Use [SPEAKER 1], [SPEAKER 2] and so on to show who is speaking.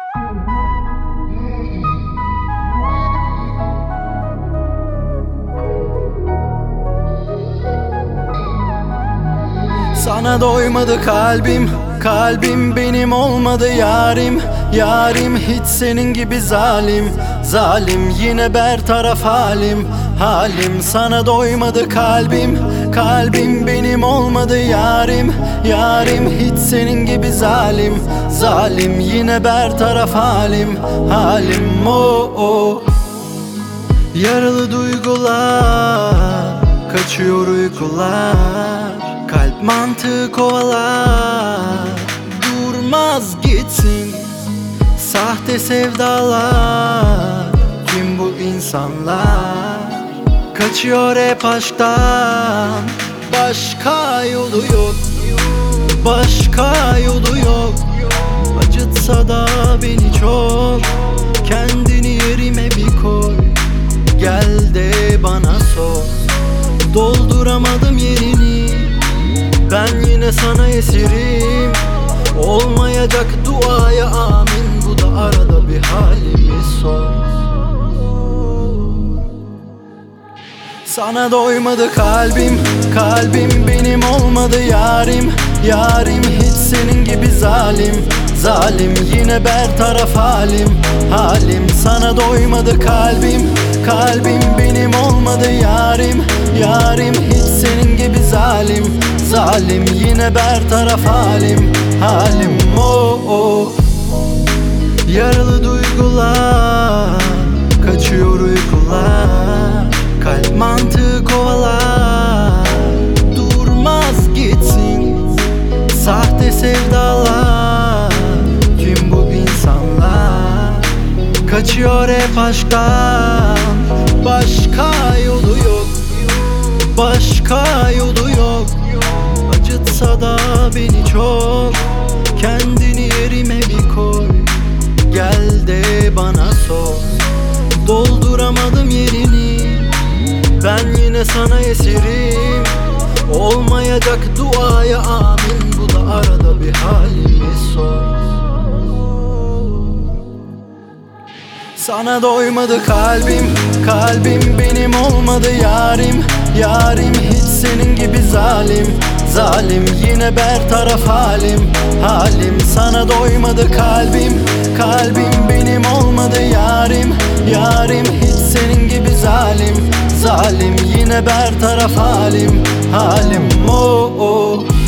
[SPEAKER 1] Sana doymadı kalbim, kalbim benim olmadı yarim. Yarim hiç senin gibi zalim, zalim yine bertaraf halim. Halim sana doymadı kalbim, kalbim benim olmadı yarim. Yarim hiç senin gibi zalim, zalim yine bertaraf halim. Halim o. Yaralı duygular, kaçıyor uykular. Kalp mantığı kovalar, durmaz gitsin. Sahte sevdalar, kim bu insanlar? Kaçıyor hep aşktan, başka yolu yok, başka yolu yok. Acıtsa da beni çok, kendini yerime bir koy. Gel de bana sor, dolduramadım yerini. Ben yine sana esirim, olmayacak duaya amin. Bu da arada bir halimi sor. Sana doymadı kalbim, kalbim benim olmadı yarim. Yarim hiç senin gibi zalim, zalim yine bertaraf halim. Halim sana doymadı kalbim, kalbim benim olmadı yarim. Yarim hiç senin gibi zalim, zalim yine bertaraf halim. Halim o. Yaralı duygular, kaçıyor uykular. Kalp mantığı kovalar, durmaz gitsin. Sahte sevdalar, kim bu insanlar? Kaçıyor hep aşktan, başka yolu yok, başka yolu yok. Acıtsa da beni çok, kendini yerime bir koy. Gel de bana sor, dolduramadım yerini. Ben yine sana esirim, olmayacak duaya amin. Bu da arada bir halimi sor. Sana doymadı kalbim, kalbim benim olmadı yarim. Yarim hiç senin gibi zalim, zalim yine bertaraf halim. Halim sana doymadı kalbim, kalbim benim olmadı yarim. Yarim hiç senin gibi zalim, zalim yine bertaraf halim. Halim o.